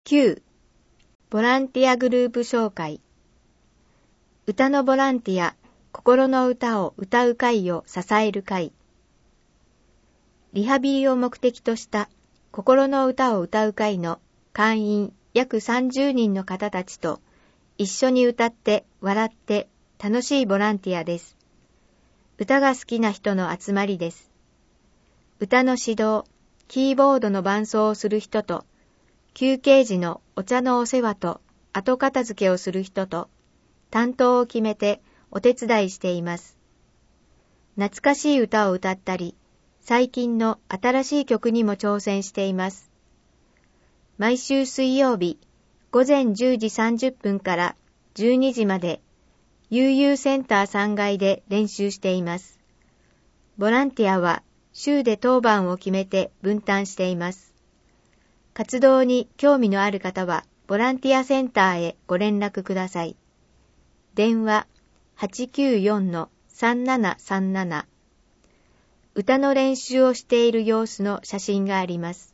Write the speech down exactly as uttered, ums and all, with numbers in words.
きゅう. ボランティアグループ紹介。歌のボランティア、心の歌を歌う会を支える会。リハビリを目的とした心の歌を歌う会の会員約さんじゅうにんの方たちと一緒に歌って笑って楽しいボランティアです。歌が好きな人の集まりです。歌の指導、キーボードの伴奏をする人と、休憩時のお茶のお世話と後片付けをする人と、担当を決めてお手伝いしています。懐かしい歌を歌ったり、最近の新しい曲にも挑戦しています。毎週水曜日、午前じゅうじさんじゅっぷんからじゅうにじまで、悠々センターさんがいで練習しています。ボランティアは週で当番を決めて分担しています。活動に興味のある方は、ボランティアセンターへご連絡ください。電話 はちきゅうよんのさんななさんなな。歌の練習をしている様子の写真があります。